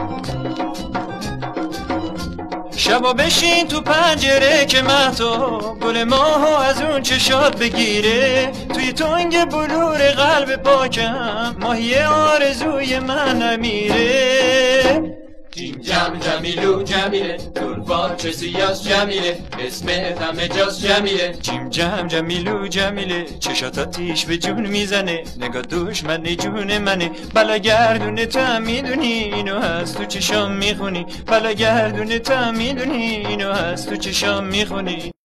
شبا بشین تو پنجره که مهتاب گل ماهو از اون چشات بگیره، توی تنگ بلور قلب پاکم ماهی آرزوی من نمیره. جیم جم جمیلو جمیله، طرفان چه سیاس جمیله، اسمت همه جاس جمیله. جیم جم جمیلو جمیله، چشات آتیش به جون میزنه، نگاه دشمن جون منه. بلا گردونه تو هم میدونی اینو هست تو چشام میخونی، بلا گردونه تو هم میدونی اینو هست تو چشام میخونی.